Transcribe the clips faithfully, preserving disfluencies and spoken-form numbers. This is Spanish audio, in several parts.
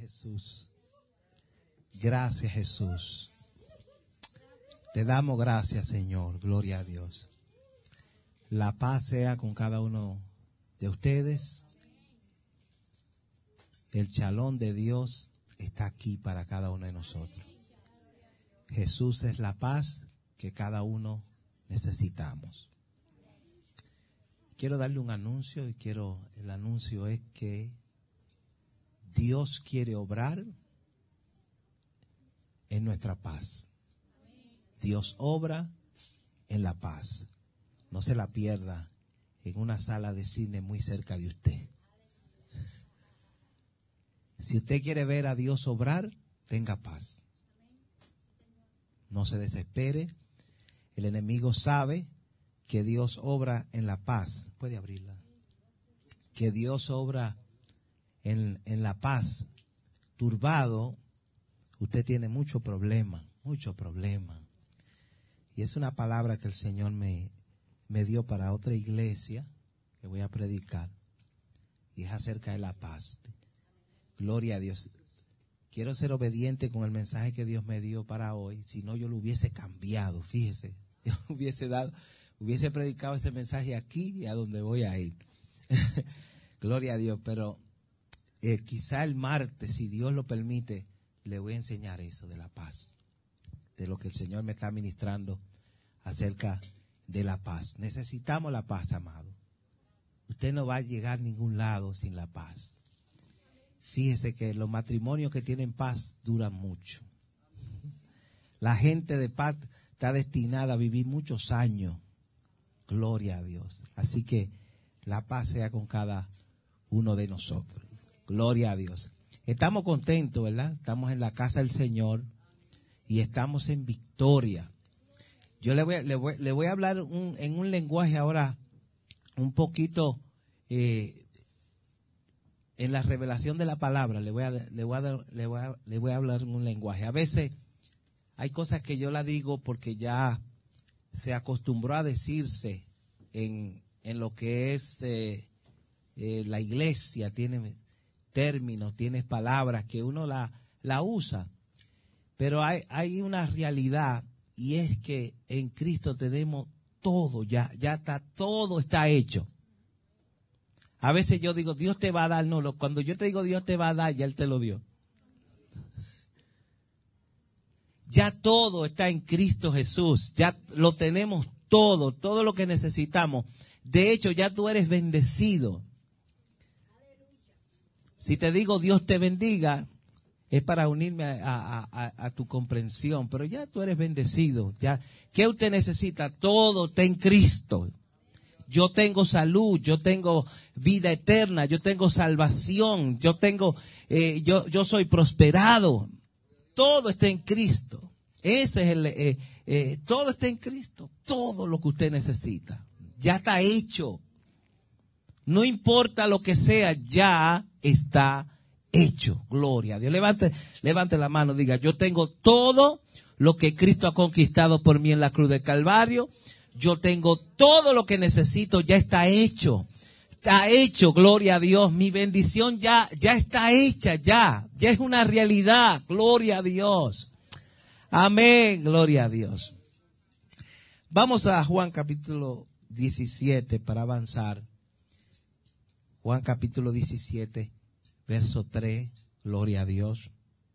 Jesús. Gracias, Jesús. Te damos gracias, Señor. Gloria a Dios. La paz sea con cada uno de ustedes. El shalom de Dios está aquí para cada uno de nosotros. Jesús es la paz que cada uno necesitamos. Quiero darle un anuncio y quiero, el anuncio es que Dios quiere obrar en nuestra paz. Dios obra en la paz. No se la pierda en una sala de cine muy cerca de usted. Si usted quiere ver a Dios obrar, tenga paz. No se desespere. El enemigo sabe que Dios obra en la paz. Puede abrirla. Que Dios obra en, en la paz. Turbado, usted tiene mucho problema, mucho problema. Y es una palabra que el Señor me, me dio para otra iglesia que voy a predicar. Y es acerca de la paz. Gloria a Dios. Quiero ser obediente con el mensaje que Dios me dio para hoy. Si no, yo lo hubiese cambiado. Fíjese, yo hubiese dado, hubiese predicado ese mensaje aquí y a donde voy a ir. Gloria a Dios. Pero eh, quizá el martes, si Dios lo permite, le voy a enseñar eso de la paz. De lo que el Señor me está ministrando acerca de la paz. Necesitamos la paz, amado. Usted no va a llegar a ningún lado sin la paz. Fíjese que los matrimonios que tienen paz duran mucho. La gente de paz está destinada a vivir muchos años. Gloria a Dios. Así que la paz sea con cada uno de nosotros. Gloria a Dios. Estamos contentos, ¿verdad? Estamos en la casa del Señor y estamos en victoria. Yo le voy a, le voy, le voy a hablar un, en un lenguaje ahora un poquito... Eh, en la revelación de la palabra, le voy a, le voy a, le voy a, le voy a hablar en un lenguaje. A veces hay cosas que yo la digo porque ya se acostumbró a decirse en, en lo que es eh, eh, la iglesia. Tiene términos, tiene palabras que uno la, la usa. Pero hay, hay una realidad y es que en Cristo tenemos todo ya, ya está, todo está hecho. A veces yo digo, Dios te va a dar, no, cuando yo te digo Dios te va a dar, ya Él te lo dio. Ya todo está en Cristo Jesús, ya lo tenemos todo, todo lo que necesitamos. De hecho, ya tú eres bendecido. Si te digo Dios te bendiga, es para unirme a, a, a, a tu comprensión, pero ya tú eres bendecido. Ya, ¿qué usted necesita? Todo está en Cristo. Yo tengo salud, yo tengo vida eterna, yo tengo salvación, yo tengo, eh, yo, yo soy prosperado. Todo está en Cristo. Ese es el, eh, eh, todo está en Cristo. Todo lo que usted necesita ya está hecho. No importa lo que sea, ya está hecho. Gloria a Dios. Levante, levante la mano, diga, yo tengo todo lo que Cristo ha conquistado por mí en la cruz del Calvario. Yo tengo todo lo que necesito, ya está hecho. Está hecho, gloria a Dios. Mi bendición ya, ya está hecha, ya. Ya es una realidad, gloria a Dios. Amén, gloria a Dios. Vamos a Juan capítulo diecisiete para avanzar. Juan capítulo diecisiete, verso tres, gloria a Dios.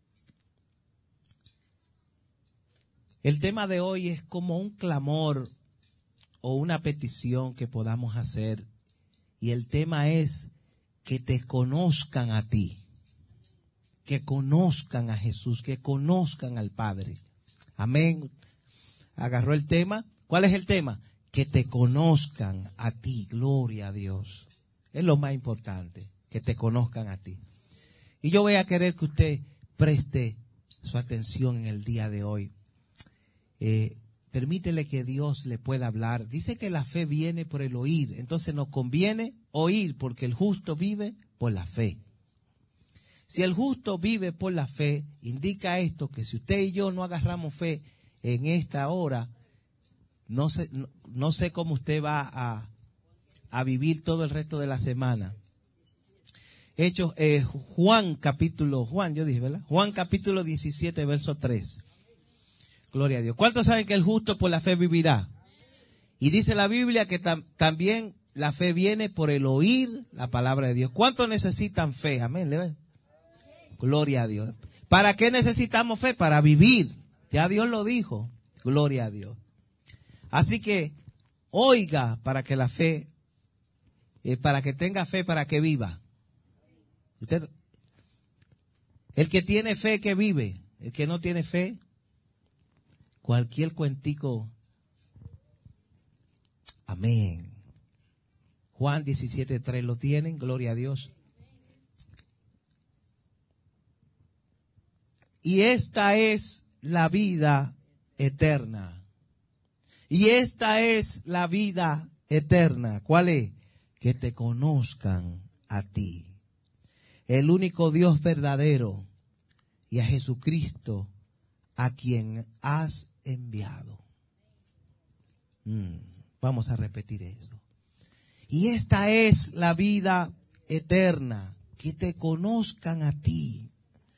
El tema de hoy es como un clamor o una petición que podamos hacer. Y el tema es que te conozcan a ti. Que conozcan a Jesús, que conozcan al Padre. Amén. Agarró el tema. ¿Cuál es el tema? Que te conozcan a ti. Gloria a Dios. Es lo más importante, que te conozcan a ti. Y yo voy a querer que usted preste su atención en el día de hoy. Eh, Permítele que Dios le pueda hablar. Dice que la fe viene por el oír. Entonces nos conviene oír porque el justo vive por la fe. Si el justo vive por la fe, indica esto que si usted y yo no agarramos fe en esta hora, no sé, no, no sé cómo usted va a, a vivir todo el resto de la semana. Hechos, eh, Juan capítulo, Juan, yo dije, ¿verdad? Juan capítulo diecisiete, verso tres. Gloria a Dios. ¿Cuántos saben que el justo por la fe vivirá? Y dice la Biblia que tam, también la fe viene por el oír la palabra de Dios. ¿Cuántos necesitan fe? Amén. ¿Le ven? Gloria a Dios. ¿Para qué necesitamos fe? Para vivir. Ya Dios lo dijo. Gloria a Dios. Así que oiga para que la fe, eh, para que tenga fe, para que viva. Usted, el que tiene fe que vive, el que no tiene fe, cualquier cuentico. Amén. Juan diecisiete tres, ¿lo tienen? Gloria a Dios. Y esta es la vida eterna. Y esta es la vida eterna. ¿Cuál es? Que te conozcan a ti, el único Dios verdadero, y a Jesucristo, a quien has enviado. Mm, vamos a repetir eso. Y esta es la vida eterna, que te conozcan a ti,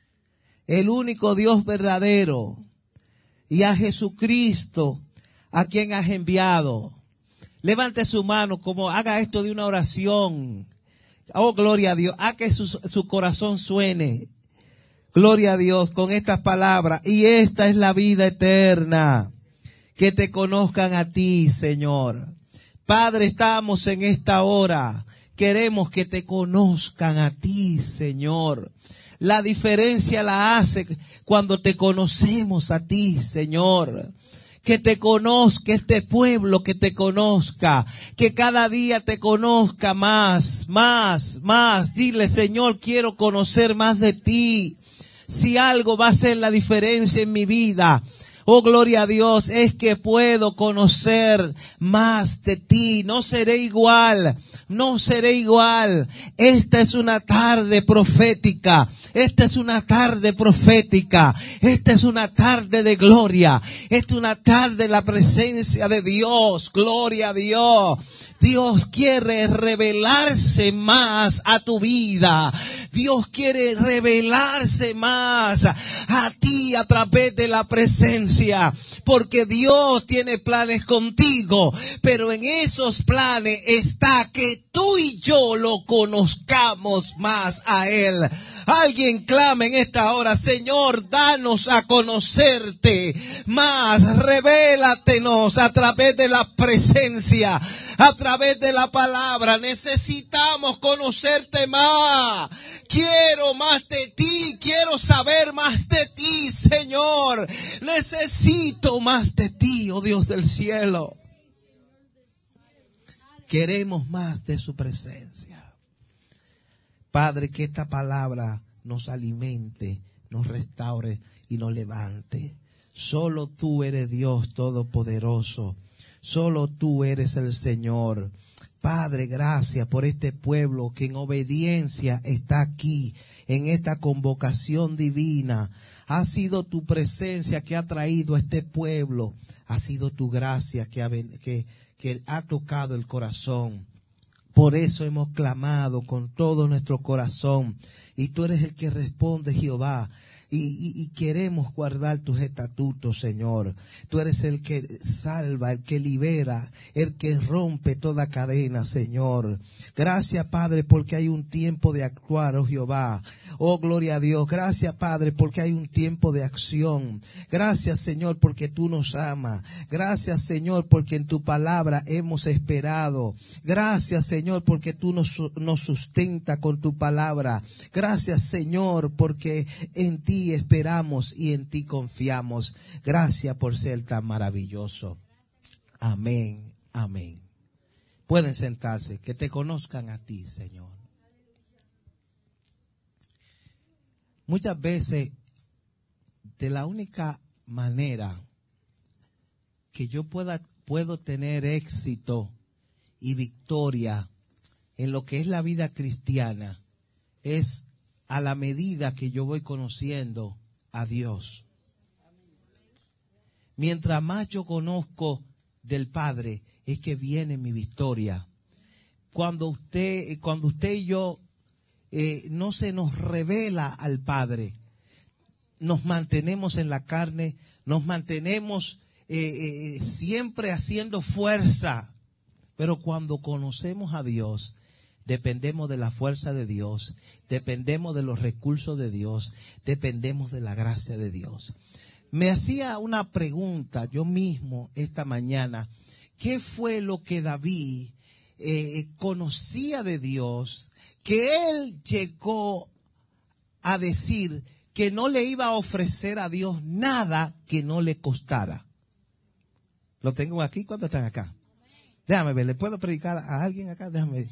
el único Dios verdadero, y a Jesucristo, a quien has enviado. Levante su mano, como haga esto de una oración. Oh, gloria a Dios. Haga que su, su corazón suene. Gloria a Dios con estas palabras. Y esta es la vida eterna, que te conozcan a ti, Señor. Padre, estamos en esta hora. Queremos que te conozcan a ti, Señor. La diferencia la hace cuando te conocemos a ti, Señor. Que te conozca este pueblo, que te conozca, que cada día te conozca más, más, más. Dile, Señor, quiero conocer más de ti. Si algo va a hacer la diferencia en mi vida, oh, gloria a Dios, es que puedo conocer más de ti. No seré igual, no seré igual. Esta es una tarde profética. Esta es una tarde profética. Esta es una tarde de gloria. Esta es una tarde de la presencia de Dios. Gloria a Dios. Dios quiere revelarse más a tu vida. Dios quiere revelarse más a ti a través de la presencia. Porque Dios tiene planes contigo. Pero en esos planes está que tú y yo lo conozcamos más a Él. Alguien clama en esta hora, Señor, danos a conocerte más, revélatelos a través de la presencia, a través de la palabra. Necesitamos conocerte más. Quiero más de ti, quiero saber más de ti, Señor. Necesito más de ti, oh Dios del cielo. Queremos más de su presencia. Padre, que esta palabra nos alimente, nos restaure y nos levante. Solo tú eres Dios todopoderoso. Solo tú eres el Señor. Padre, gracias por este pueblo que en obediencia está aquí, en esta convocación divina. Ha sido tu presencia que ha traído a este pueblo. Ha sido tu gracia que ha, que, que ha tocado el corazón. Por eso hemos clamado con todo nuestro corazón. Y tú eres el que responde, Jehová. Y, y, y queremos guardar tus estatutos, Señor. Tú eres el que salva, el que libera, el que rompe toda cadena, Señor. Gracias, Padre, porque hay un tiempo de actuar, oh Jehová. Oh, gloria a Dios. Gracias, Padre, porque hay un tiempo de acción. Gracias, Señor, porque tú nos amas. Gracias, Señor, porque en tu palabra hemos esperado. Gracias, Señor, porque tú nos, nos sustenta con tu palabra. Gracias, Señor, porque en ti esperamos y en ti confiamos. Gracias por ser tan maravilloso. Amén, amén. Pueden sentarse, que te conozcan a ti, Señor. Muchas veces, de la única manera que yo pueda, puedo tener éxito y victoria en lo que es la vida cristiana es a la medida que yo voy conociendo a Dios. Mientras más yo conozco del Padre, es que viene mi victoria. Cuando usted, cuando usted y yo eh, no se nos revela al Padre. Nos mantenemos en la carne, nos mantenemos eh, eh, siempre haciendo fuerza. Pero cuando conocemos a Dios, dependemos de la fuerza de Dios, dependemos de los recursos de Dios, dependemos de la gracia de Dios. Me hacía una pregunta yo mismo esta mañana. ¿Qué fue lo que David eh, conocía de Dios, que él llegó a decir que no le iba a ofrecer a Dios nada que no le costara? ¿Lo tengo aquí? ¿Cuántos están acá? Déjame ver, ¿le puedo predicar a alguien acá? Déjame ver.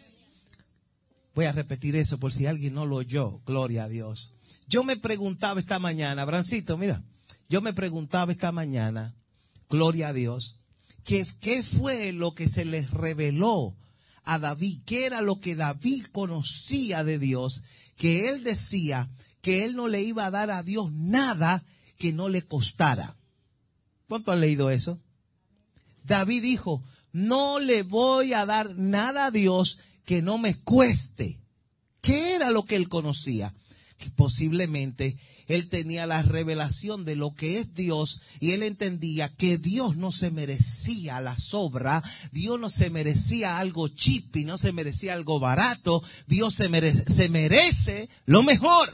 Voy a repetir eso por si alguien no lo oyó. Gloria a Dios. Yo me preguntaba esta mañana, Brancito, mira, yo me preguntaba esta mañana, gloria a Dios, ¿qué, qué fue lo que se les reveló a David? ¿Qué era lo que David conocía de Dios? Que él decía que él no le iba a dar a Dios nada que no le costara. ¿Cuánto han leído eso? David dijo, no le voy a dar nada a Dios que no me cueste. ¿Qué era lo que él conocía? Que posiblemente él tenía la revelación de lo que es Dios y él entendía que Dios no se merecía la sobra, Dios no se merecía algo cheap y no se merecía algo barato, Dios se merece, se merece lo mejor.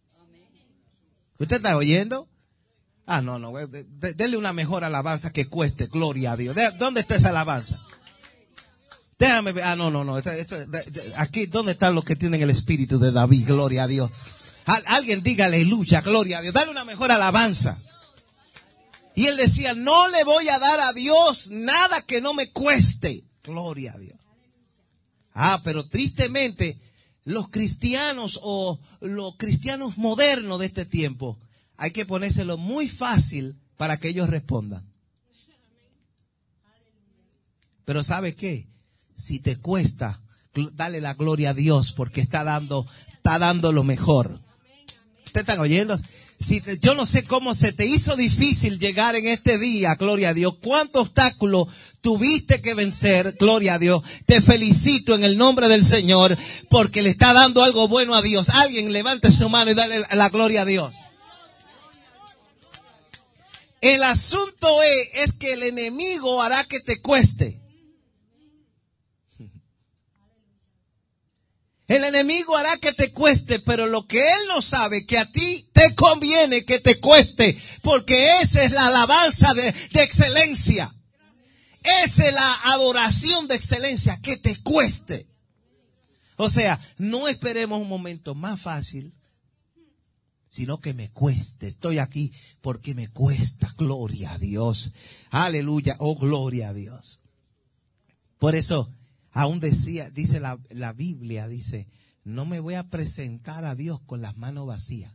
¿Usted está oyendo? Ah, no, no, denle una mejor alabanza que cueste, gloria a Dios. ¿Dónde está esa alabanza? Déjame ver, ah, no, no, no, aquí, ¿dónde están los que tienen el espíritu de David? Gloria a Dios. Alguien diga aleluya, gloria a Dios. Dale una mejor alabanza. Y él decía, no le voy a dar a Dios nada que no me cueste. Gloria a Dios. Ah, pero tristemente, los cristianos o los cristianos modernos de este tiempo, hay que ponérselo muy fácil para que ellos respondan. Pero ¿sabe qué? Si te cuesta, dale la gloria a Dios porque está dando, está dando lo mejor. ¿Ustedes están oyendo? Si te, yo no sé cómo se te hizo difícil llegar en este día, gloria a Dios. ¿Cuántos obstáculos tuviste que vencer? Gloria a Dios. Te felicito en el nombre del Señor porque le está dando algo bueno a Dios. Alguien levante su mano y dale la gloria a Dios. El asunto es, es que el enemigo hará que te cueste. El enemigo hará que te cueste, pero lo que él no sabe, que a ti te conviene que te cueste, porque esa es la alabanza de, de excelencia. Esa es la adoración de excelencia, que te cueste. O sea, no esperemos un momento más fácil, sino que me cueste. Estoy aquí porque me cuesta. Gloria a Dios. Aleluya. Oh, gloria a Dios. Por eso, aún decía, dice la, la Biblia, dice, no me voy a presentar a Dios con las manos vacías.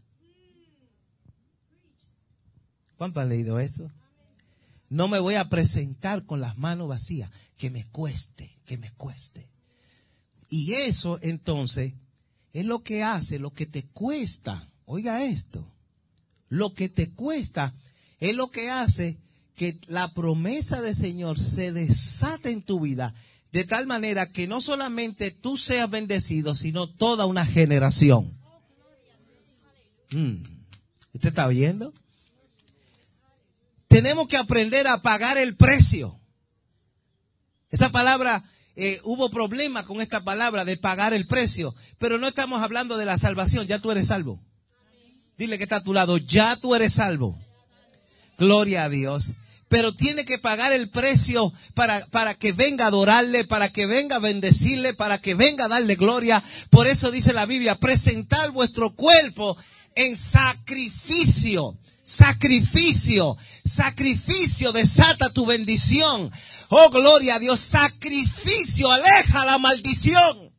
¿Cuánto han leído eso? No me voy a presentar con las manos vacías. Que me cueste, que me cueste. Y eso entonces es lo que hace, lo que te cuesta. Oiga esto. Lo que te cuesta es lo que hace que la promesa del Señor se desate en tu vida. De tal manera que no solamente tú seas bendecido, sino toda una generación. Mm. ¿Usted está oyendo? Tenemos que aprender a pagar el precio. Esa palabra, eh, hubo problema con esta palabra de pagar el precio. Pero no estamos hablando de la salvación. Ya tú eres salvo. Dile que está a tu lado. Ya tú eres salvo. Gloria a Dios. Pero tiene que pagar el precio para, para que venga a adorarle, para que venga a bendecirle, para que venga a darle gloria. Por eso dice la Biblia, presentad vuestro cuerpo en sacrificio, sacrificio, sacrificio, desata tu bendición. Oh, gloria a Dios, sacrificio, aleja la maldición.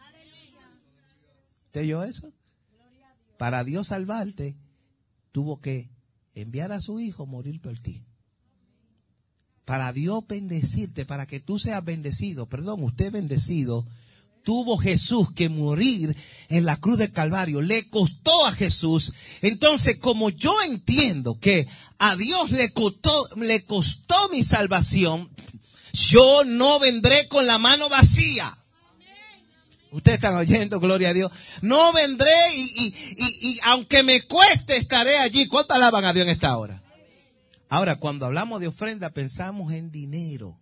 ¿Te oyó eso? Para Dios salvarte, tuvo que enviar a su hijo a morir por ti. Para Dios bendecirte, para que tú seas bendecido, perdón, usted bendecido, tuvo Jesús que morir en la cruz del Calvario. Le costó a Jesús. Entonces, como yo entiendo que a Dios le costó, le costó mi salvación, yo no vendré con la mano vacía. Ustedes están oyendo, gloria a Dios. No vendré y, y, y, y aunque me cueste estaré allí. ¿Cuánto alaban a Dios en esta hora? Ahora, cuando hablamos de ofrenda, pensamos en dinero.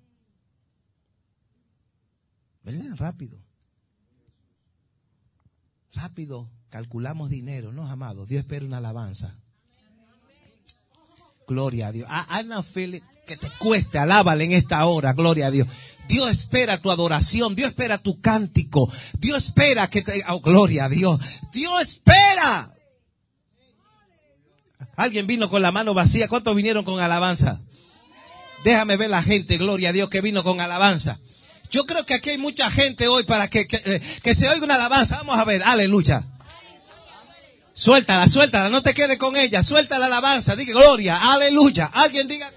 ¿Verdad? Rápido. Rápido calculamos dinero. No, amados. Dios espera una alabanza. Gloria a Dios. I, I now feel it, que te cueste, alábale en esta hora, gloria a Dios. Dios espera tu adoración, Dios espera tu cántico, Dios espera que te, oh, gloria a Dios. Dios espera. Alguien vino con la mano vacía, ¿cuántos vinieron con alabanza? Déjame ver la gente, gloria a Dios, que vino con alabanza. Yo creo que aquí hay mucha gente hoy para que, que, que se oiga una alabanza. Vamos a ver, aleluya. Suéltala, suéltala, no te quedes con ella. Suelta la alabanza, diga gloria, aleluya. Alguien diga.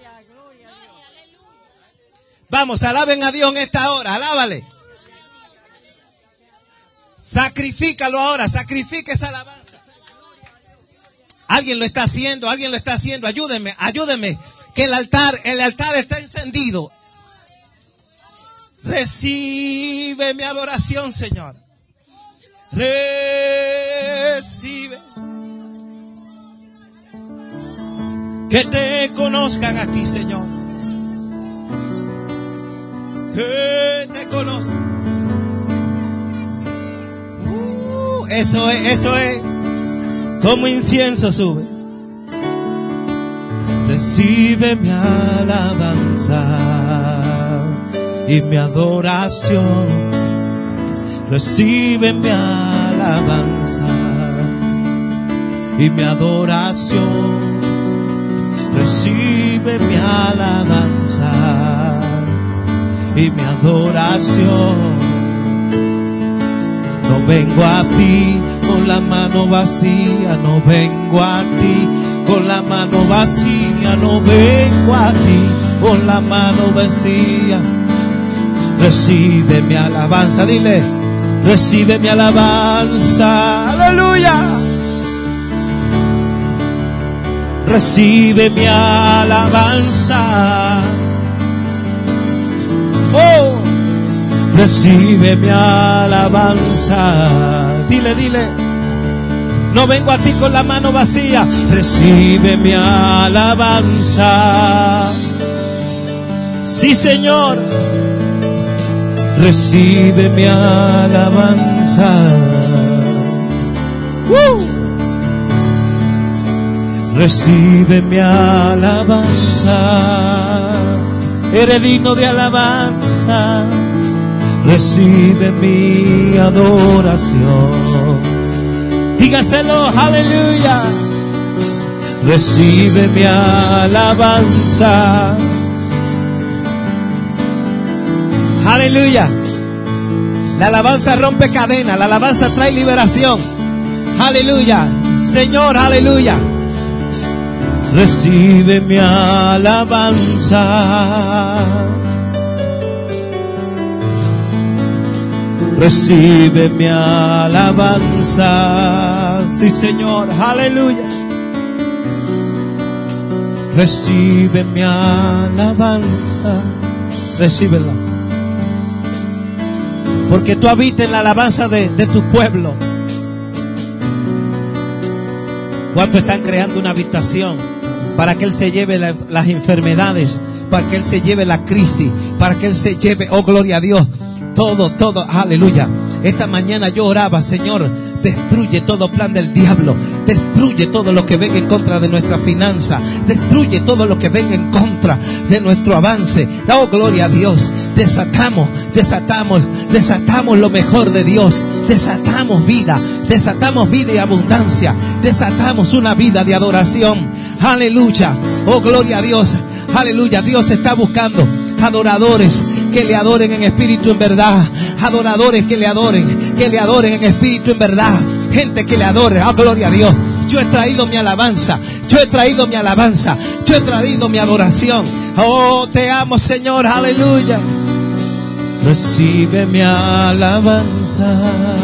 Vamos, alaben a Dios en esta hora, alábale. Sacrifícalo ahora, sacrifique esa alabanza. Alguien lo está haciendo, alguien lo está haciendo. Ayúdenme, ayúdenme. Que el altar, el altar está encendido. Recibe mi adoración, Señor. Recibe. Que te conozcan a ti, Señor. Que te conozcan. Uh, eso es, eso es. Como incienso sube. Recibe mi alabanza y mi adoración. Recibe mi alabanza y mi adoración. Recibe mi alabanza y mi adoración. No vengo a ti con la mano vacía, no vengo a ti con la mano vacía, no vengo a ti con la mano vacía. Recibe mi alabanza, dile, recibe mi alabanza, aleluya. Recibe mi alabanza. Oh, recibe mi alabanza. Dile, dile. No vengo a ti con la mano vacía. Recibe mi alabanza. Sí, Señor. Recibe mi alabanza. ¡Uh! Recibe mi alabanza. Eres digno de alabanza. Recibe mi adoración. Dígaselo, aleluya. Recibe mi alabanza. Aleluya. La alabanza rompe cadenas. La alabanza trae liberación. Aleluya. Señor, aleluya. Recibe mi alabanza. Recibe mi alabanza. Sí, Señor, aleluya. Recibe mi alabanza. Recíbela. Porque tú habitas en la alabanza de, de tu pueblo. ¿Cuántos están creando una habitación para que Él se lleve las, las enfermedades, para que Él se lleve la crisis, para que Él se lleve, oh gloria a Dios, todo, todo, aleluya? Esta mañana yo oraba, Señor, destruye todo plan del diablo, destruye todo lo que venga en contra de nuestra finanza, destruye todo lo que venga en contra de nuestro avance. Oh gloria a Dios, desatamos, desatamos, desatamos lo mejor de Dios, desatamos vida, desatamos vida y abundancia, desatamos una vida de adoración. Aleluya, oh gloria a Dios, aleluya. Dios está buscando adoradores que le adoren en espíritu y en verdad, adoradores que le adoren, que le adoren en espíritu y en verdad, gente que le adore. Oh gloria a Dios. Yo he traído mi alabanza, yo he traído mi alabanza, yo he traído mi adoración. Oh, te amo, Señor, aleluya. Recibe mi alabanza.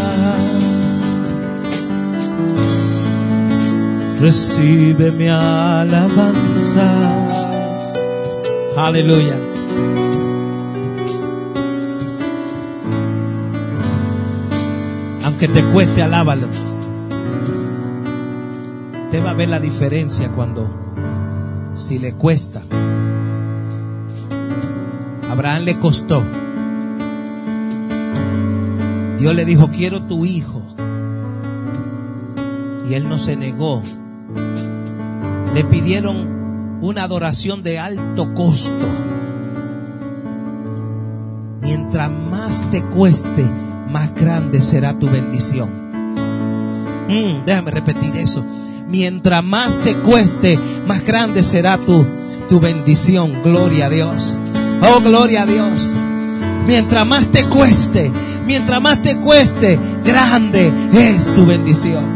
Recibe mi alabanza. Aleluya. Aunque te cueste, alábalo. Usted va a ver la diferencia cuando, si le cuesta. Abraham le costó. Dios le dijo, quiero tu hijo. Y él no se negó. Le pidieron una adoración de alto costo. Mientras más te cueste, más grande será tu bendición. Mm, déjame repetir eso. Mientras más te cueste, más grande será tu, tu bendición. Gloria a Dios. Oh, gloria a Dios. Mientras más te cueste, mientras más te cueste, grande es tu bendición.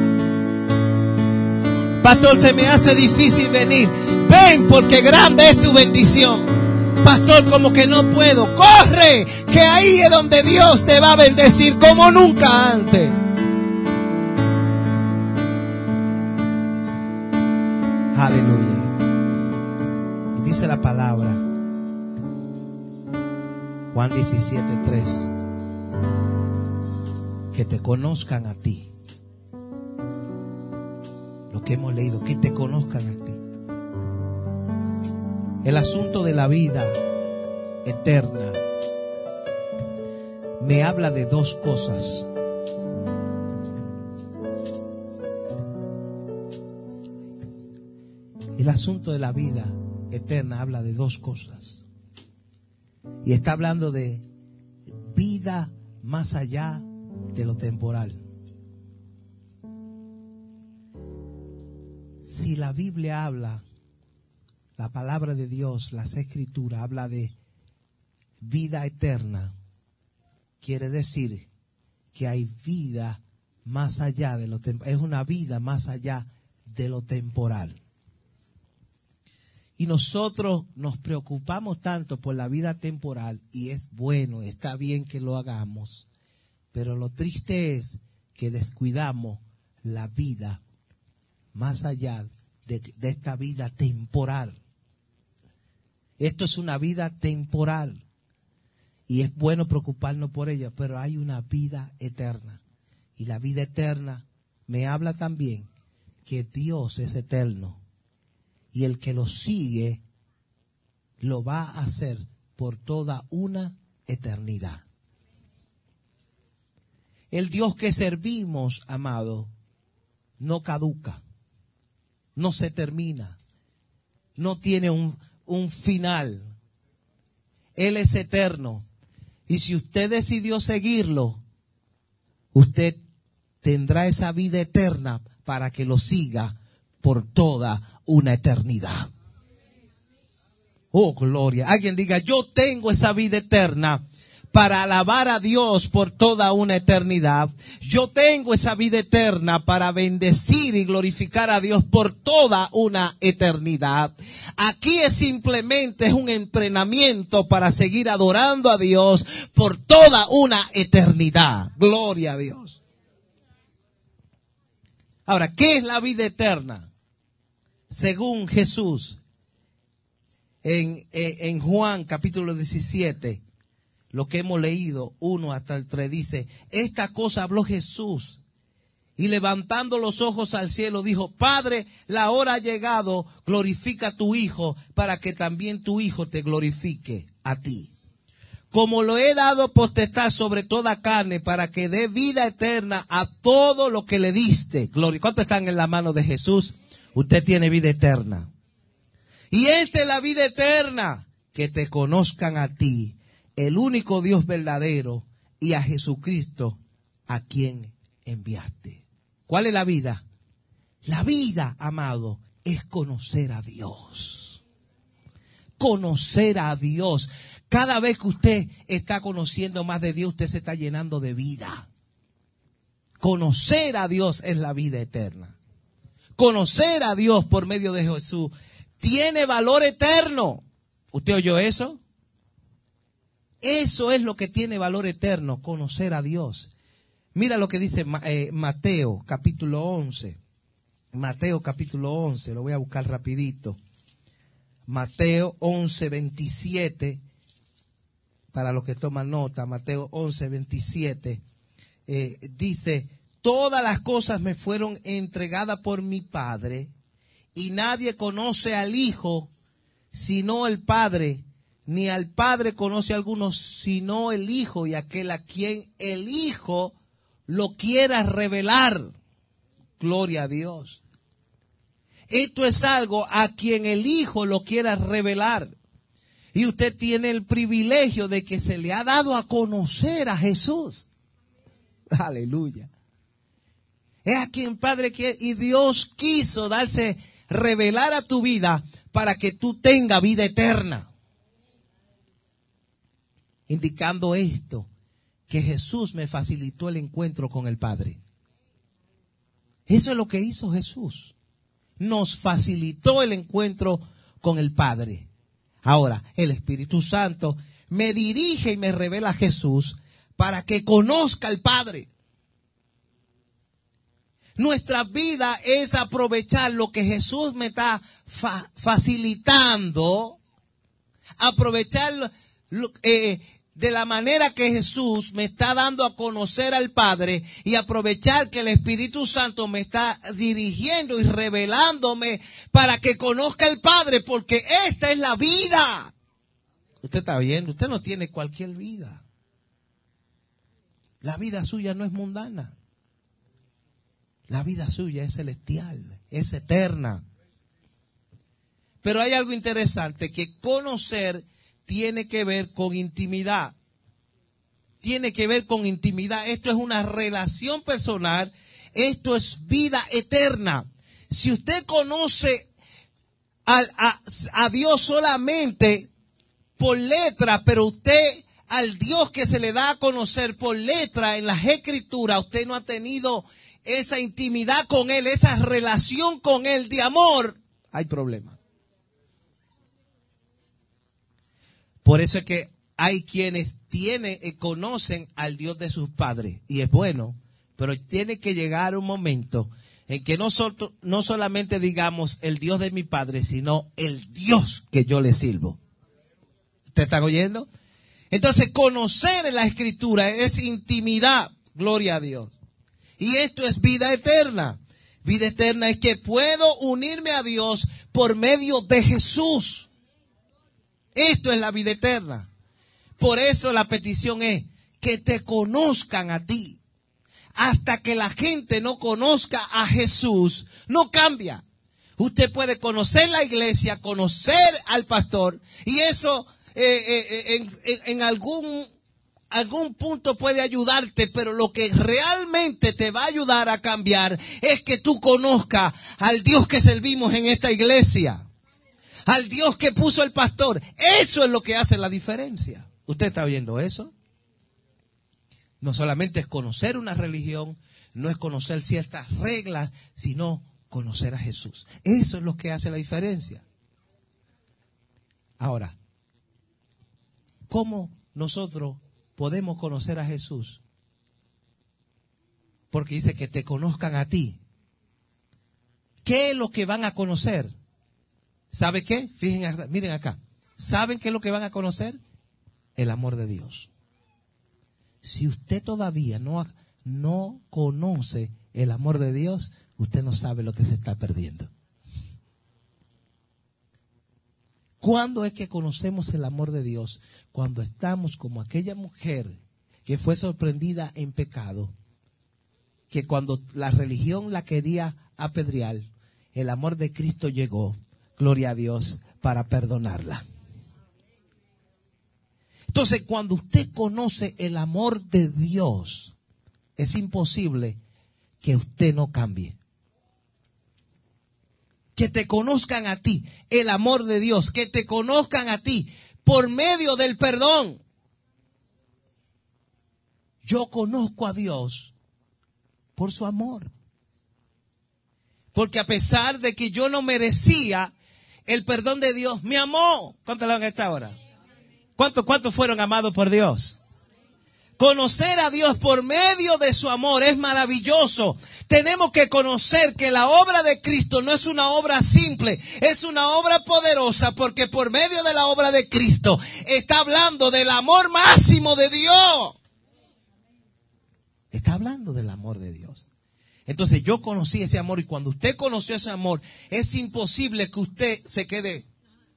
Pastor, se me hace difícil venir. Ven, porque grande es tu bendición. Pastor, como que no puedo. Corre, que ahí es donde Dios te va a bendecir como nunca antes. Aleluya. Y dice la palabra, Juan diecisiete, tres, que te conozcan a ti. Lo que hemos leído, que te conozcan a ti. El asunto de la vida eterna me habla de dos cosas. El asunto de la vida eterna habla de dos cosas. Y está hablando de vida más allá de lo temporal. Si la Biblia habla, la palabra de Dios, las escrituras, habla de vida eterna, quiere decir que hay vida más allá de lo temporal. Es una vida más allá de lo temporal. Y nosotros nos preocupamos tanto por la vida temporal, y es bueno, está bien que lo hagamos, pero lo triste es que descuidamos la vida más allá de, de esta vida temporal. Esto es una vida temporal y es bueno preocuparnos por ella, pero hay una vida eterna. Y la vida eterna me habla también que Dios es eterno. Y el que lo sigue lo va a hacer por toda una eternidad. El Dios que servimos, amado, no caduca, no se termina, no tiene un, un final. Él es eterno. Y si usted decidió seguirlo, usted tendrá esa vida eterna para que lo siga por toda una eternidad. Oh, gloria. Alguien diga, yo tengo esa vida eterna para alabar a Dios por toda una eternidad. Yo tengo esa vida eterna para bendecir y glorificar a Dios por toda una eternidad. Aquí es simplemente es un entrenamiento para seguir adorando a Dios por toda una eternidad. Gloria a Dios. Ahora, ¿qué es la vida eterna? Según Jesús, en, en Juan capítulo diecisiete, lo que hemos leído, uno hasta el tres, dice, esta cosa habló Jesús, y levantando los ojos al cielo dijo, Padre, la hora ha llegado, glorifica a tu Hijo, para que también tu Hijo te glorifique a ti. Como lo he dado potestad sobre toda carne, para que dé vida eterna a todo lo que le diste. Gloria. ¿Cuántos están en la mano de Jesús? Usted tiene vida eterna. Y esta es la vida eterna, que te conozcan a ti, el único Dios verdadero, y a Jesucristo, a quien enviaste. ¿Cuál es la vida? La vida, amado, es conocer a Dios. Conocer a Dios. Cada vez que usted está conociendo más de Dios, usted se está llenando de vida. Conocer a Dios es la vida eterna. Conocer a Dios por medio de Jesús tiene valor eterno. ¿Usted oyó eso? Eso es lo que tiene valor eterno, conocer a Dios. Mira lo que dice eh, Mateo capítulo once. Mateo capítulo once, lo voy a buscar rapidito. Mateo once, veintisiete, para los que toman nota, Mateo once, veintisiete. eh, dice, todas las cosas me fueron entregadas por mi Padre, y nadie conoce al Hijo sino el Padre, ni al Padre conoce a algunos sino el Hijo, y aquel a quien el Hijo lo quiera revelar. Gloria a Dios. Esto es algo a quien el Hijo lo quiera revelar. Y usted tiene el privilegio de que se le ha dado a conocer a Jesús. Aleluya. Es a quien Padre quiere, y Dios quiso darse, revelar a tu vida para que tú tengas vida eterna. Indicando esto, que Jesús me facilitó el encuentro con el Padre. Eso es lo que hizo Jesús. Nos facilitó el encuentro con el Padre. Ahora, el Espíritu Santo me dirige y me revela a Jesús para que conozca al Padre. Nuestra vida es aprovechar lo que Jesús me está fa- facilitando, aprovechar lo, eh, de la manera que Jesús me está dando a conocer al Padre, y aprovechar que el Espíritu Santo me está dirigiendo y revelándome para que conozca al Padre, porque esta es la vida. Usted está viendo, usted no tiene cualquier vida. La vida suya no es mundana. La vida suya es celestial, es eterna. Pero hay algo interesante, que conocer tiene que ver con intimidad. Tiene que ver con intimidad. Esto es una relación personal. Esto es vida eterna. Si usted conoce a, a, a Dios solamente por letra, pero usted al Dios que se le da a conocer por letra en las Escrituras, usted no ha tenido esa intimidad con Él, esa relación con Él de amor, hay problema. Por eso es que hay quienes tienen y conocen al Dios de sus padres, y es bueno, pero tiene que llegar un momento en que nosotros no solamente digamos el Dios de mi padre, sino el Dios que yo le sirvo. ¿Ustedes están oyendo? Entonces, conocer en la Escritura es intimidad, gloria a Dios. Y esto es vida eterna. Vida eterna es que puedo unirme a Dios por medio de Jesús. Esto es la vida eterna. Por eso la petición es que te conozcan a ti. Hasta que la gente no conozca a Jesús, no cambia. Usted puede conocer la iglesia, conocer al pastor, y eso eh, eh, en, en, en algún, algún punto puede ayudarte, pero lo que realmente te va a ayudar a cambiar es que tú conozcas al Dios que servimos en esta iglesia. Al Dios que puso el pastor. Eso es lo que hace la diferencia. ¿Usted está viendo eso? No solamente es conocer una religión, no es conocer ciertas reglas, sino conocer a Jesús. Eso es lo que hace la diferencia. Ahora, ¿cómo nosotros podemos conocer a Jesús? Porque dice que te conozcan a ti. ¿Qué es lo que van a conocer? ¿Sabe qué? Fíjense, miren acá. ¿Saben qué es lo que van a conocer? El amor de Dios. Si usted todavía no, no conoce el amor de Dios, usted no sabe lo que se está perdiendo. ¿Cuándo es que conocemos el amor de Dios? Cuando estamos como aquella mujer que fue sorprendida en pecado, que cuando la religión la quería apedrear, el amor de Cristo llegó, gloria a Dios, para perdonarla. Entonces, cuando usted conoce el amor de Dios, es imposible que usted no cambie. Que te conozcan a ti, el amor de Dios, que te conozcan a ti por medio del perdón. Yo conozco a Dios por su amor. Porque a pesar de que yo no merecía el perdón de Dios, me amó. ¿Cuántos lo han a esta hora? ¿Cuántos, cuántos fueron amados por Dios? Conocer a Dios por medio de su amor es maravilloso. Tenemos que conocer que la obra de Cristo no es una obra simple, es una obra poderosa, porque por medio de la obra de Cristo está hablando del amor máximo de Dios. Está hablando del amor de Dios. Entonces yo conocí ese amor, y cuando usted conoció ese amor, es imposible que usted se quede.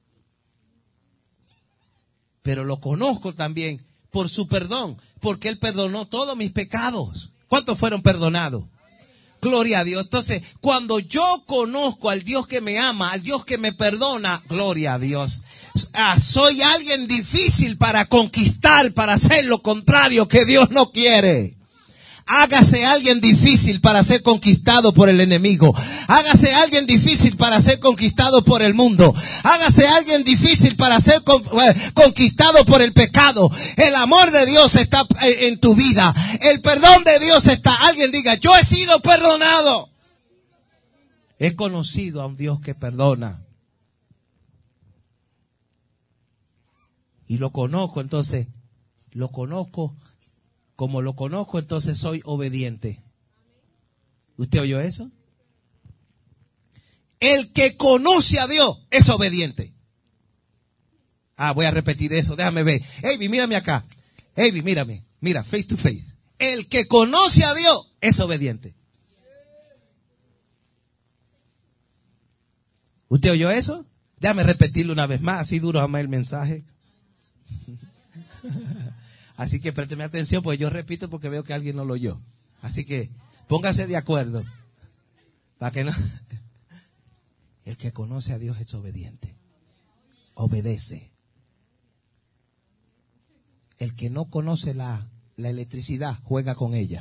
Pero lo conozco también por su perdón, porque Él perdonó todos mis pecados. ¿Cuántos fueron perdonados? Gloria a Dios. Entonces, cuando yo conozco al Dios que me ama, al Dios que me perdona, gloria a Dios. Ah, soy alguien difícil para conquistar, para hacer lo contrario que Dios no quiere. Hágase alguien difícil para ser conquistado por el enemigo. Hágase alguien difícil para ser conquistado por el mundo. Hágase alguien difícil para ser con, eh, conquistado por el pecado. El amor de Dios está en tu vida. El perdón de Dios está. Alguien diga, yo he sido perdonado. He conocido a un Dios que perdona. Y lo conozco, entonces, lo conozco. Como lo conozco, entonces soy obediente. ¿Usted oyó eso? El que conoce a Dios es obediente. Ah, voy a repetir eso, déjame ver. Avi, mírame acá. Avi, mírame. Mira, face to face. El que conoce a Dios es obediente. ¿Usted oyó eso? Déjame repetirlo una vez más, así duro jamás el mensaje. Así que présteme atención, porque yo repito porque veo que alguien no lo oyó. Así que póngase de acuerdo. Para que no. El que conoce a Dios es obediente. Obedece. El que no conoce la, la electricidad, juega con ella.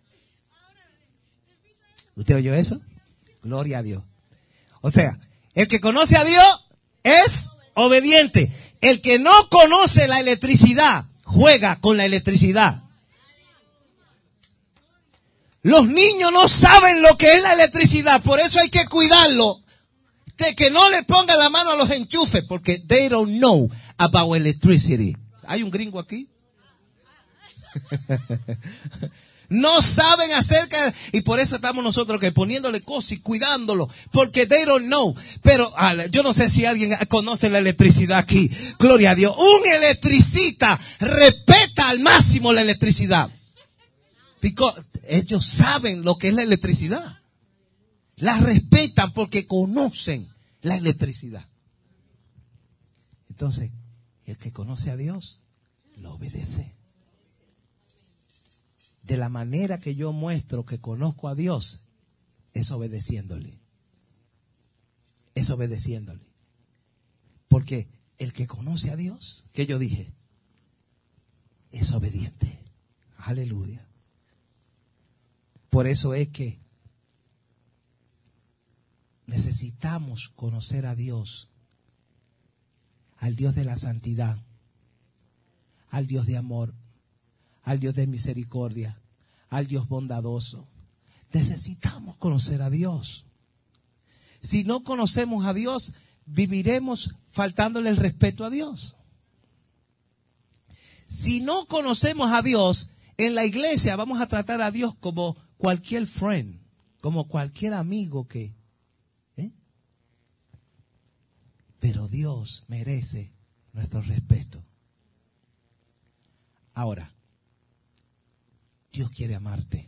¿Usted oyó eso? Gloria a Dios. O sea, el que conoce a Dios es obediente. El que no conoce la electricidad, juega con la electricidad. Los niños no saben lo que es la electricidad, por eso hay que cuidarlo, de que no le ponga la mano a los enchufes, porque they don't know about electricity. ¿Hay un gringo aquí? No saben acerca, y por eso estamos nosotros que poniéndole cosas y cuidándolo, porque they don't know. Pero yo no sé si alguien conoce la electricidad aquí. Gloria a Dios. Un electricista respeta al máximo la electricidad. Because ellos saben lo que es la electricidad. La respetan porque conocen la electricidad. Entonces, el que conoce a Dios, lo obedece. De la manera que yo muestro que conozco a Dios, es obedeciéndole. Es obedeciéndole. Porque el que conoce a Dios, que yo dije, es obediente. Aleluya. Por eso es que necesitamos conocer a Dios, al Dios de la santidad, al Dios de amor, al Dios de misericordia, al Dios bondadoso. Necesitamos conocer a Dios. Si no conocemos a Dios, viviremos faltándole el respeto a Dios. Si no conocemos a Dios, en la iglesia vamos a tratar a Dios como cualquier friend, como cualquier amigo que... ¿eh? Pero Dios merece nuestro respeto. Ahora, Dios quiere amarte.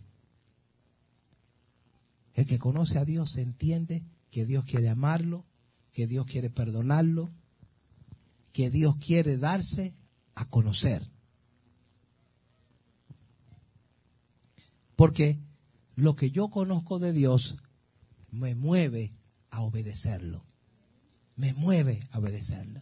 El que conoce a Dios entiende que Dios quiere amarlo, que Dios quiere perdonarlo, que Dios quiere darse a conocer. Porque lo que yo conozco de Dios me mueve a obedecerlo. Me mueve a obedecerlo.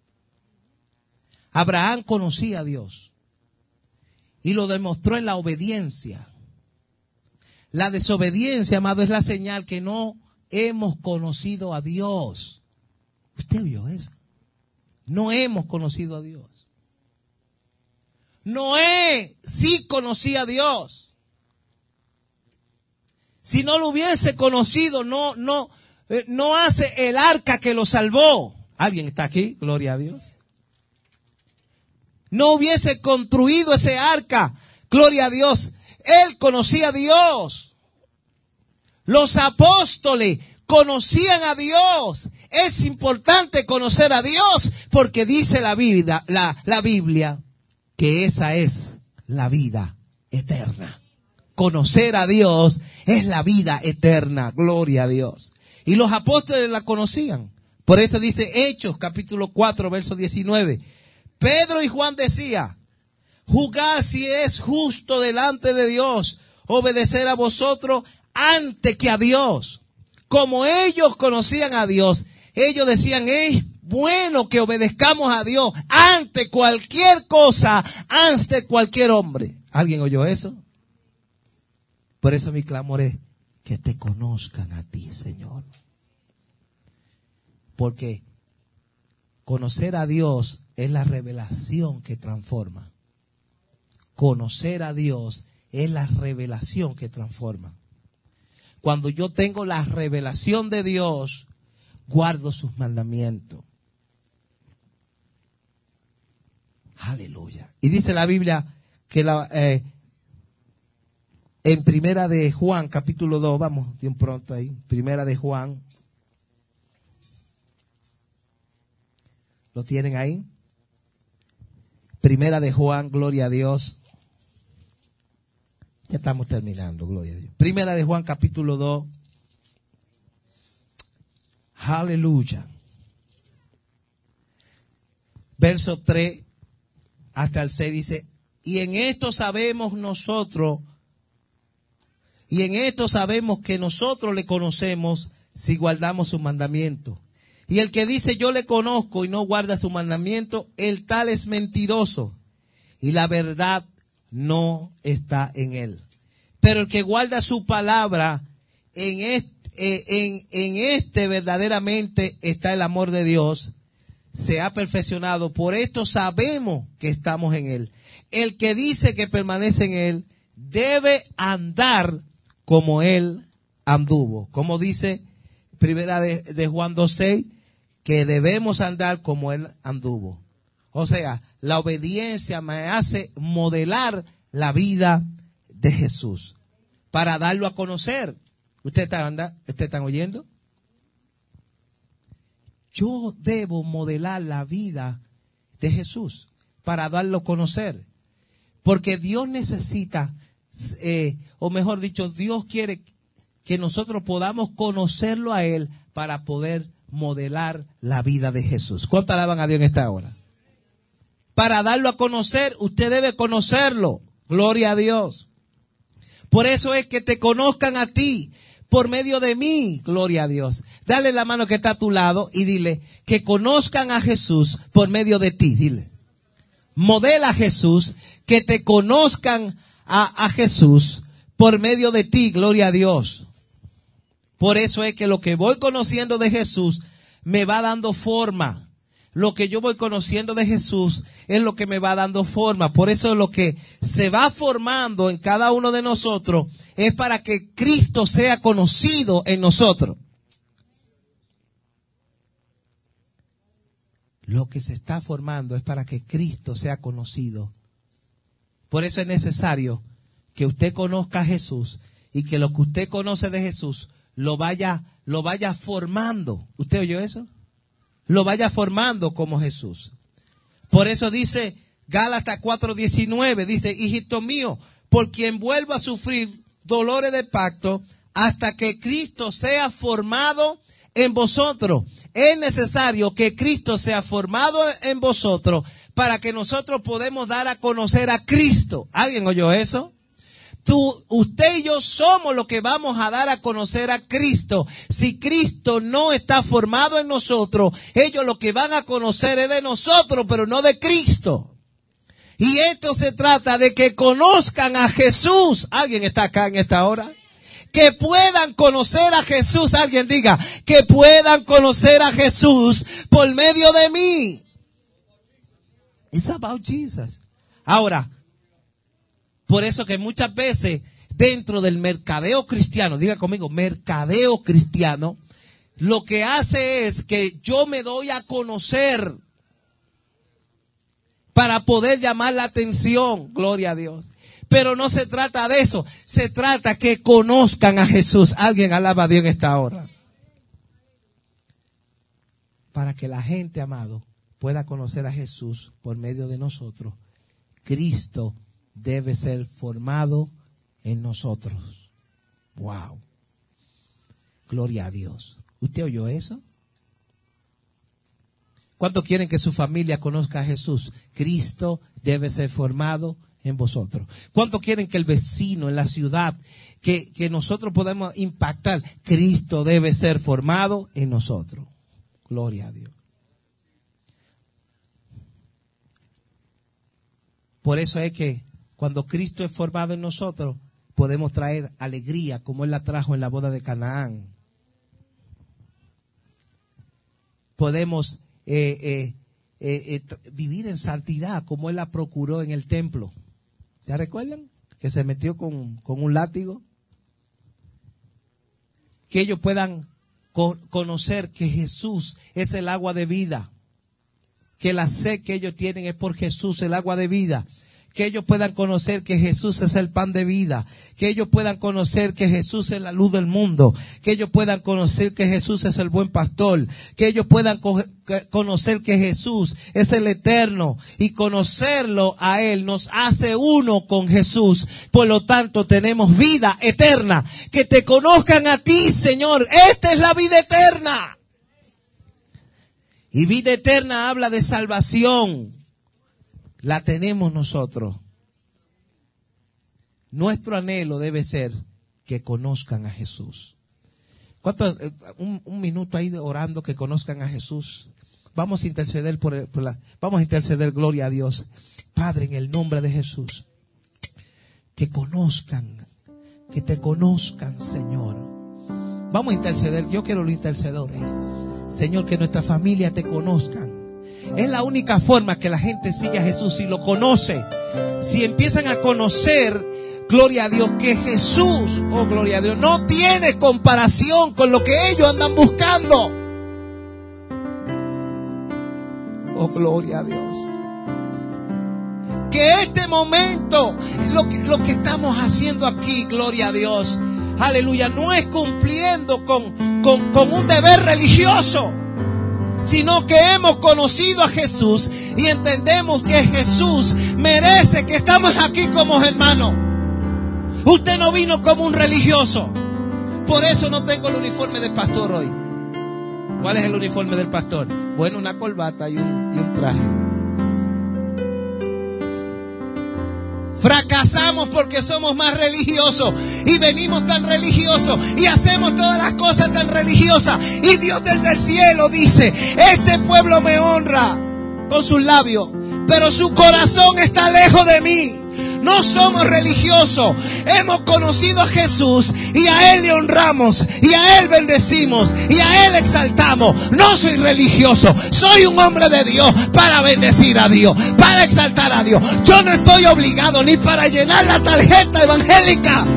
Abraham conocía a Dios. Y lo demostró en la obediencia. La desobediencia, amado, es la señal que no hemos conocido a Dios. ¿Usted vio eso? No hemos conocido a Dios. Noé sí conocía a Dios. Si no lo hubiese conocido, no, no, eh, no hace el arca que lo salvó. ¿Alguien está aquí? Gloria a Dios. No hubiese construido ese arca. Gloria a Dios. Él conocía a Dios. Los apóstoles conocían a Dios. Es importante conocer a Dios porque dice la Biblia, la, la Biblia que esa es la vida eterna. conocer a Dios es la vida eterna. Gloria a Dios. Y los apóstoles la conocían. Por eso dice Hechos, capítulo cuatro, verso diecinueve. Pedro y Juan decía, juzgad si es justo delante de Dios obedecer a vosotros antes que a Dios. Como ellos conocían a Dios, ellos decían, es bueno que obedezcamos a Dios ante cualquier cosa, ante cualquier hombre. ¿Alguien oyó eso? Por eso mi clamor es que te conozcan a ti, Señor. Porque conocer a Dios es la revelación que transforma. Conocer a Dios es la revelación que transforma. Cuando yo tengo la revelación de Dios, guardo sus mandamientos. Aleluya. Y dice la Biblia que la, eh, en Primera de Juan, capítulo dos, vamos de un pronto ahí, Primera de Juan. ¿Lo tienen ahí? Primera de Juan, gloria a Dios. Ya estamos terminando, gloria a Dios. Primera de Juan, capítulo dos. Aleluya. Verso tres hasta el seis dice, y en esto sabemos nosotros, y en esto sabemos que nosotros le conocemos si guardamos sus mandamientos. Y el que dice yo le conozco y no guarda su mandamiento, el tal es mentiroso y la verdad no está en él. Pero el que guarda su palabra, en este, en, en este verdaderamente está el amor de Dios, se ha perfeccionado. Por esto sabemos que estamos en él. El que dice que permanece en él debe andar como él anduvo. Como dice Primera de, de Juan dos seis, que debemos andar como él anduvo. O sea, la obediencia me hace modelar la vida de Jesús para darlo a conocer. ¿Ustedes están, ¿Ustedes están oyendo? Yo debo modelar la vida de Jesús para darlo a conocer. Porque Dios necesita, eh, o mejor dicho, Dios quiere que nosotros podamos conocerlo a Él para poder modelar la vida de Jesús. ¿Cuánto alaban a Dios en esta hora? Para darlo a conocer, usted debe conocerlo. Gloria a Dios. Por eso es que te conozcan a ti por medio de mí. Gloria a Dios. Dale la mano que está a tu lado y dile que conozcan a Jesús por medio de ti. Dile. Modela a Jesús, que te conozcan a, a Jesús por medio de ti. Gloria a Dios. Por eso es que lo que voy conociendo de Jesús me va dando forma. Lo que yo voy conociendo de Jesús es lo que me va dando forma. Por eso lo que se va formando en cada uno de nosotros es para que Cristo sea conocido en nosotros. Lo que se está formando es para que Cristo sea conocido. Por eso es necesario que usted conozca a Jesús y que lo que usted conoce de Jesús lo vaya, lo vaya formando. ¿Usted oyó eso? Lo vaya formando como Jesús. Por eso dice Gálatas cuatro diecinueve, dice, hijito mío, por quien vuelvo a sufrir dolores de pacto hasta que Cristo sea formado en vosotros. Es necesario que Cristo sea formado en vosotros para que nosotros podamos dar a conocer a Cristo. ¿Alguien oyó eso? Tú, usted y yo somos los que vamos a dar a conocer a Cristo. Si Cristo no está formado en nosotros, ellos lo que van a conocer es de nosotros, pero no de Cristo. Y esto se trata de que conozcan a Jesús. ¿Alguien está acá en esta hora? Que puedan conocer a Jesús. Alguien diga, que puedan conocer a Jesús por medio de mí. It's about Jesus. Ahora, por eso que muchas veces dentro del mercadeo cristiano, diga conmigo, mercadeo cristiano, lo que hace es que yo me doy a conocer para poder llamar la atención, gloria a Dios. Pero no se trata de eso, se trata que conozcan a Jesús. Alguien alaba a Dios en esta hora. Para que la gente, amado, pueda conocer a Jesús por medio de nosotros, Cristo debe ser formado en nosotros. Wow. Gloria a Dios. ¿Usted oyó eso? ¿Cuántos quieren que su familia conozca a Jesús? Cristo debe ser formado en vosotros. ¿Cuántos quieren que el vecino en la ciudad, que, que nosotros podemos impactar? Cristo debe ser formado en nosotros. Gloria a Dios. Por eso es que cuando Cristo es formado en nosotros, podemos traer alegría como Él la trajo en la boda de Canaán. Podemos eh, eh, eh, eh, vivir en santidad como Él la procuró en el templo. ¿Se recuerdan? Que se metió con, con un látigo. Que ellos puedan co- conocer que Jesús es el agua de vida. Que la sed que ellos tienen es por Jesús, el agua de vida. Que ellos puedan conocer que Jesús es el pan de vida. Que ellos puedan conocer que Jesús es la luz del mundo. Que ellos puedan conocer que Jesús es el buen pastor. Que ellos puedan co- que conocer que Jesús es el eterno. Y conocerlo a Él nos hace uno con Jesús. Por lo tanto, tenemos vida eterna. Que te conozcan a ti, Señor. Esta es la vida eterna. Y vida eterna habla de salvación. La tenemos nosotros. Nuestro anhelo debe ser que conozcan a Jesús. ¿Cuántos? Un, un minuto ahí orando que conozcan a Jesús. Vamos a interceder por, el, por la, vamos a interceder, gloria a Dios. Padre, en el nombre de Jesús, que conozcan, que te conozcan, Señor. Vamos a interceder. Yo quiero los intercedores. Señor, que nuestra familia te conozcan. Es la única forma que la gente sigue a Jesús, si lo conoce. Si empiezan a conocer, gloria a Dios, que Jesús, oh gloria a Dios, no tiene comparación con lo que ellos andan buscando. Oh gloria a Dios. Que este momento, lo que, lo que estamos haciendo aquí, gloria a Dios, aleluya, no es cumpliendo con, con, con un deber religioso, sino que hemos conocido a Jesús y entendemos que Jesús merece que estamos aquí como hermanos. Usted no vino como un religioso. Por eso no tengo el uniforme de pastor hoy. ¿Cuál es el uniforme del pastor? Bueno, una corbata y un, y un traje. Fracasamos porque somos más religiosos y venimos tan religiosos y hacemos todas las cosas tan religiosas. Y Dios desde el cielo dice: este pueblo me honra con sus labios, pero su corazón está lejos de mí. No somos religiosos. Hemos conocido a Jesús y a Él le honramos y a Él bendecimos y a Él exaltamos. No soy religioso. Soy un hombre de Dios para bendecir a Dios, para exaltar a Dios. Yo no estoy obligado ni para llenar la tarjeta evangélica.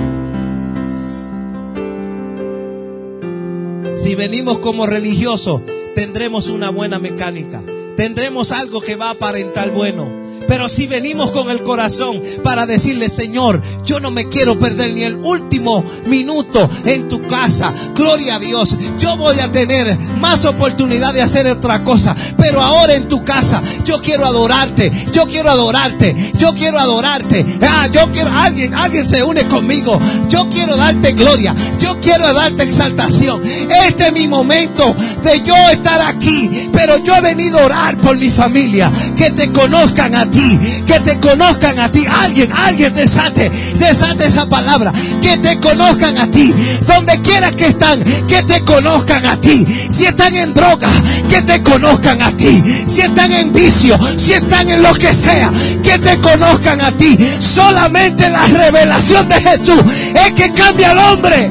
Si venimos como religiosos, tendremos una buena mecánica. Tendremos algo que va a aparentar bueno. Pero si venimos con el corazón para decirle: Señor, yo no me quiero perder ni el último minuto en tu casa. Gloria a Dios. Yo voy a tener más oportunidad de hacer otra cosa, pero ahora en tu casa yo quiero adorarte. Yo quiero adorarte. Yo quiero adorarte. Ah, yo quiero, alguien, alguien se une conmigo. Yo quiero darte gloria. Yo quiero darte exaltación. Este es mi momento de yo estar aquí, pero yo he venido a orar por mi familia. Que te conozcan a ti. Que te conozcan a ti. Alguien, alguien desate, desate esa palabra. Que te conozcan a ti. Donde quiera que están, que te conozcan a ti. Si están en droga, que te conozcan a ti. Si están en vicio, si están en lo que sea, que te conozcan a ti. Solamente la revelación de Jesús es que cambia al hombre.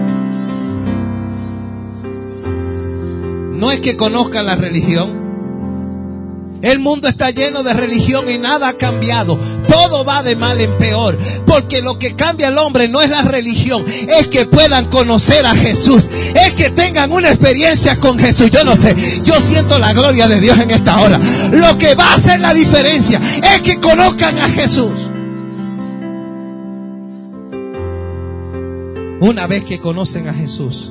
No es que conozcan la religión. El mundo está lleno de religión y nada ha cambiado. Todo va de mal en peor. Porque lo que cambia al hombre no es la religión, es que puedan conocer a Jesús. Es que tengan una experiencia con Jesús. Yo no sé, yo siento la gloria de Dios en esta hora. Lo que va a hacer la diferencia es que conozcan a Jesús. Una vez que conocen a Jesús,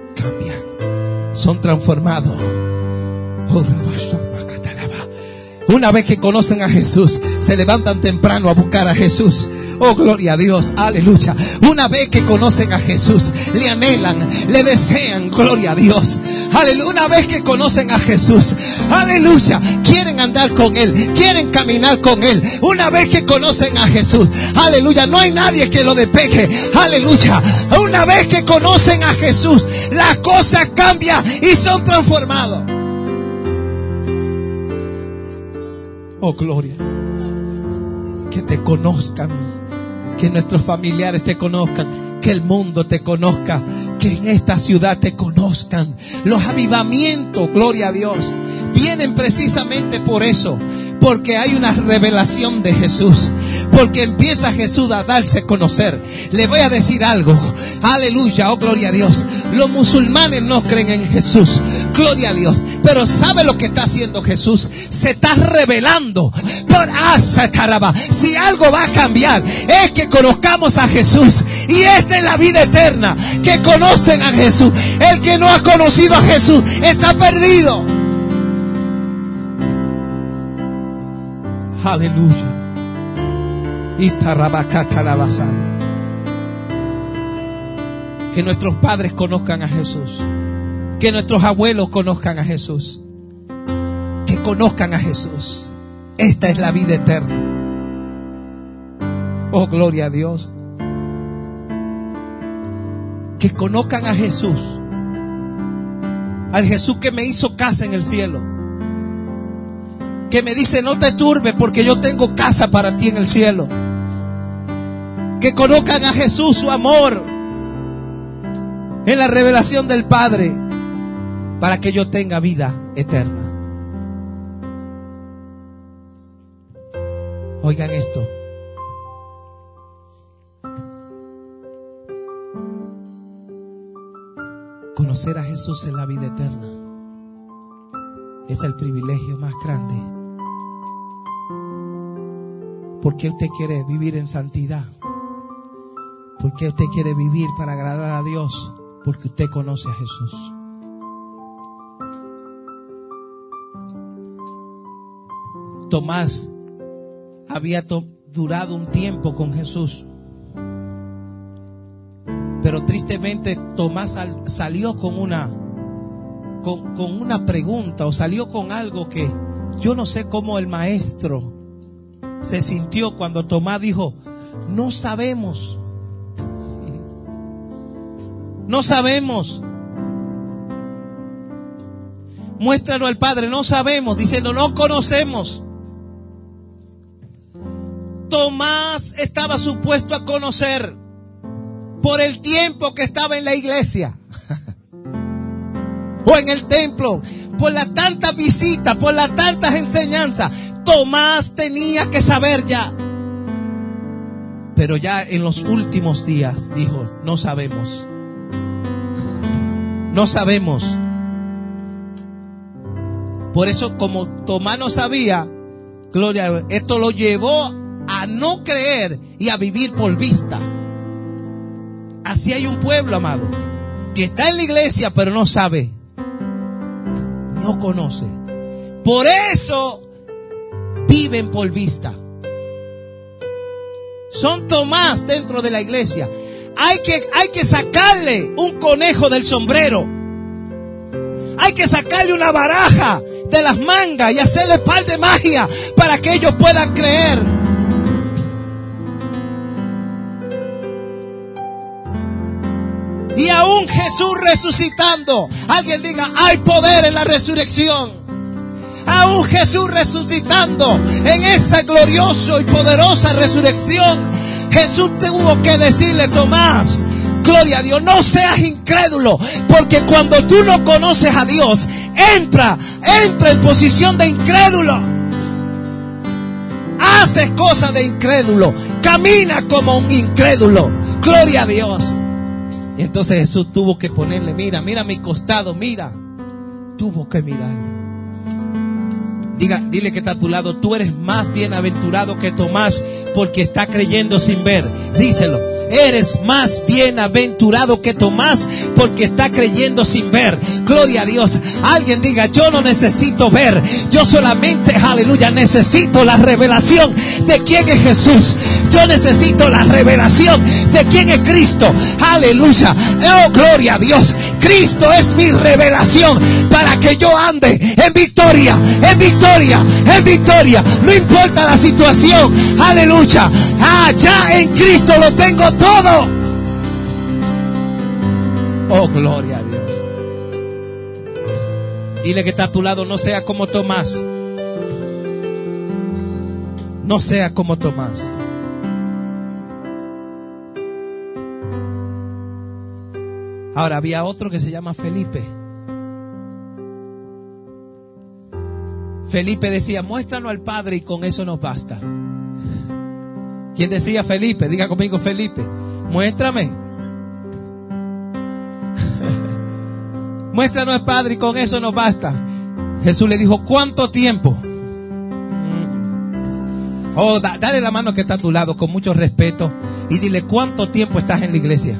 cambian, son transformados. Una vez que conocen a Jesús, se levantan temprano a buscar a Jesús. Oh, gloria a Dios, aleluya. Una vez que conocen a Jesús, le anhelan, le desean, gloria a Dios. Aleluya. Una vez que conocen a Jesús, aleluya, quieren andar con Él, quieren caminar con Él. Una vez que conocen a Jesús, aleluya, no hay nadie que lo despeje. Aleluya. Una vez que conocen a Jesús, las cosas cambian y son transformadas. Oh, gloria. Que te conozcan, que nuestros familiares te conozcan, que el mundo te conozca, que en esta ciudad te conozcan. Los avivamientos, gloria a Dios, vienen precisamente por eso. Porque hay una revelación de Jesús. Porque empieza Jesús a darse a conocer. Le voy a decir algo. Aleluya, oh gloria a Dios. Los musulmanes no creen en Jesús. Gloria a Dios. Pero ¿sabe lo que está haciendo Jesús? Se está revelando. Por asa caraba. Si algo va a cambiar, es que conozcamos a Jesús. Y esta es la vida eterna. Que conocen a Jesús. El que no ha conocido a Jesús está perdido. Aleluya. Y tarabacata la basada. Que nuestros padres conozcan a Jesús. Que nuestros abuelos conozcan a Jesús. Que conozcan a Jesús. Esta es la vida eterna. Oh, gloria a Dios. Que conozcan a Jesús. Al Jesús que me hizo casa en el cielo. Que me dice, no te turbes porque yo tengo casa para ti en el cielo. Que conozcan a Jesús, su amor, en la revelación del Padre, para que yo tenga vida eterna. Oigan esto. Conocer a Jesús en la vida eterna es el privilegio más grande. ¿Por qué usted quiere vivir en santidad? ¿Por qué usted quiere vivir para agradar a Dios? Porque usted conoce a Jesús. Tomás había to- durado un tiempo con Jesús. Pero tristemente Tomás sal- salió con una, con, con una pregunta, o salió con algo que yo no sé cómo el maestro se sintió cuando Tomás dijo, no sabemos. No sabemos. Muéstralo al Padre, no sabemos, diciendo no conocemos. Tomás estaba supuesto a conocer por el tiempo que estaba en la iglesia o en el templo, por las tantas visitas, por las tantas enseñanzas. Tomás tenía que saber ya. Pero ya en los últimos días dijo, no sabemos. No sabemos. Por eso, como Tomás no sabía, gloria a Dios, esto lo llevó a no creer y a vivir por vista. Así hay un pueblo, amado, que está en la iglesia pero no sabe, no conoce. Por eso viven por vista. Son Tomás dentro de la iglesia. Hay que, hay que sacarle un conejo del sombrero. Hay que sacarle una baraja de las mangas y hacerle par de magia para que ellos puedan creer. Y aún Jesús resucitando, alguien diga, hay poder en la resurrección. Aún Jesús resucitando en esa gloriosa y poderosa resurrección, Jesús tuvo que decirle, Tomás, gloria a Dios, no seas incrédulo, porque cuando tú no conoces a Dios, entra, entra en posición de incrédulo. Haces cosas de incrédulo, camina como un incrédulo. Gloria a Dios. Y entonces Jesús tuvo que ponerle, mira, mira mi costado, mira. Tuvo que mirar. Diga, dile que está a tu lado, tú eres más bienaventurado que Tomás, porque está creyendo sin ver. Díselo, Eres más bienaventurado que Tomás, porque está creyendo sin ver. Gloria a Dios. Alguien diga: yo no necesito ver, yo solamente, aleluya, necesito la revelación de quién es Jesús. Yo necesito la revelación de quién es Cristo. Aleluya. Oh, gloria a Dios. Cristo es mi revelación para que yo ande en victoria, en victoria, en victoria. No importa la situación. Aleluya. Ah, ya en Cristo lo tengo todo. Oh, gloria a Dios. Dile que está a tu lado: no sea como Tomás. No sea como Tomás. Ahora, había otro que se llama Felipe. Felipe decía: muéstranos al Padre y con eso nos basta. ¿Quién decía Felipe? Diga conmigo: Felipe, muéstrame. Muéstranos al Padre y con eso nos basta. Jesús le dijo: ¿cuánto tiempo? Oh, da, dale la mano que está a tu lado con mucho respeto y dile: ¿cuánto tiempo estás en la iglesia?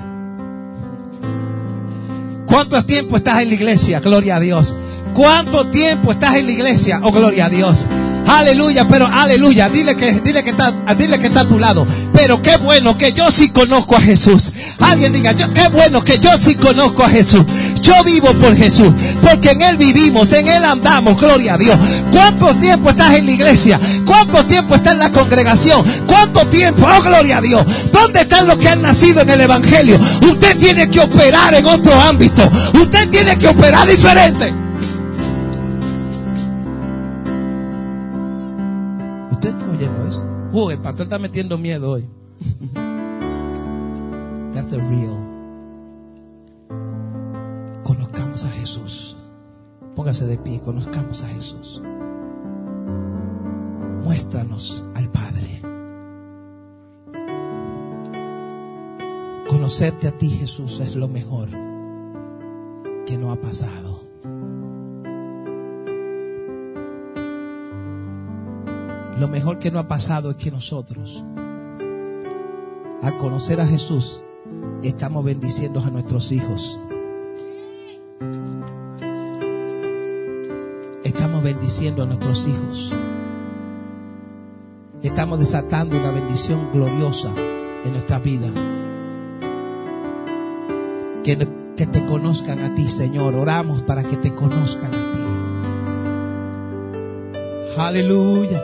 ¿Cuánto tiempo estás en la iglesia? Gloria a Dios. ¿Cuánto tiempo estás en la iglesia? Oh, gloria a Dios. Aleluya, pero aleluya. Dile que, dile que está, dile que está a tu lado. Pero qué bueno que yo sí conozco a Jesús. Alguien diga: yo, qué bueno que yo sí conozco a Jesús. Yo vivo por Jesús, porque en Él vivimos, en Él andamos. Gloria a Dios. ¿Cuánto tiempo estás en la iglesia? ¿Cuánto tiempo estás en la congregación? ¿Cuánto tiempo? Oh, gloria a Dios. ¿Dónde están los que han nacido en el evangelio? Usted tiene que operar en otro ámbito. Usted tiene que operar diferente. ¿Usted está oyendo eso? Uh, el pastor está metiendo miedo hoy. That's the real. Conozcamos a Jesús. Póngase de pie. Conozcamos a Jesús. Muéstranos al Padre. Conocerte a ti, Jesús, es lo mejor que no ha pasado. Lo mejor que no ha pasado es que nosotros, al conocer a Jesús, estamos bendiciendo a nuestros hijos. Estamos bendiciendo a nuestros hijos. Estamos desatando una bendición gloriosa en nuestra vida. Que, que te conozcan a ti, Señor. Oramos para que te conozcan a ti. Aleluya.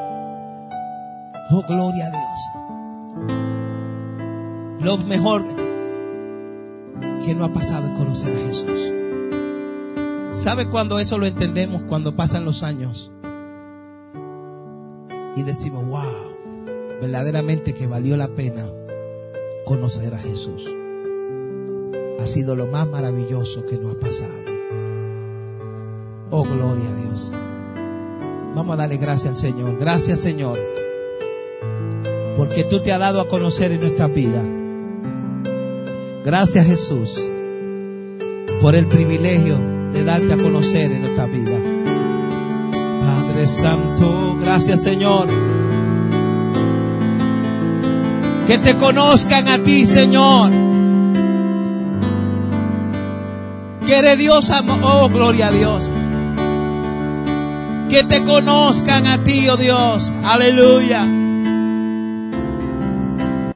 Oh, gloria a Dios. Lo mejor que no ha pasado es conocer a Jesús. ¿Sabe cuándo eso lo entendemos? Cuando pasan los años y decimos: wow, verdaderamente que valió la pena conocer a Jesús. Ha sido lo más maravilloso que nos ha pasado. Oh, gloria a Dios. Vamos a darle gracias al Señor. Gracias, Señor, porque tú te has dado a conocer en nuestra vida. Gracias, Jesús, por el privilegio de darte a conocer en nuestra vida. Padre Santo, gracias, Señor. Que te conozcan a ti, Señor. Que eres Dios, amor. Oh, gloria a Dios. Que te conozcan a ti, oh Dios. Aleluya.